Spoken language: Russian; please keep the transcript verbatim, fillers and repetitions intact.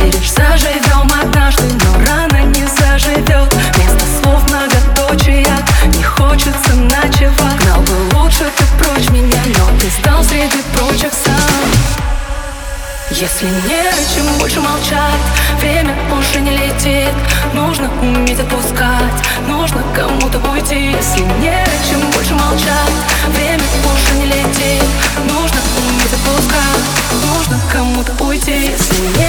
веришь, заживем однажды, но рано не заживет. Вместо слов многоточия не хочется ночевать. Гнал бы лучше ты прочь меня, но ты стал среди прочих сам. Если не о чем больше молчать, время уже не летит. Нужно уметь отпускать, нужно кому-то уйти. Если не о чем больше молчать, время уже не летит. Нужно уметь отпускать, нужно кому-то уйти. Если не